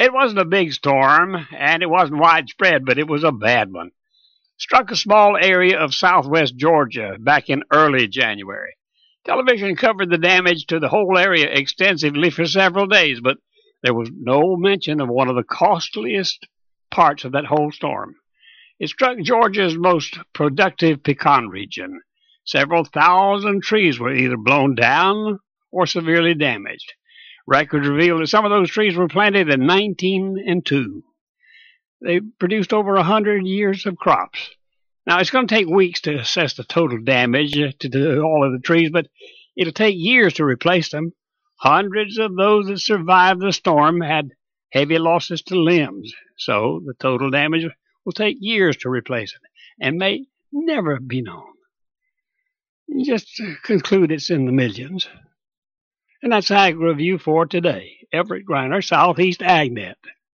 It wasn't a big storm, and it wasn't widespread, but it was a bad one. Struck a small area of southwest Georgia back in early January. Television covered the damage to the whole area extensively for several days, but there was no mention of one of the costliest parts of that whole storm. It struck Georgia's most productive pecan region. Several thousand trees were either blown down or severely damaged. Records reveal that some of those trees were planted in 1902. They produced over 100 years of crops. Now, it's going to take weeks to assess the total damage to all of the trees, but it'll take years to replace them. Hundreds of those that survived the storm had heavy losses to limbs, so the total damage will take years to replace it and may never be known. Just conclude it's in the millions. And that's Ag Review for today. Everett Griner, Southeast AgNet.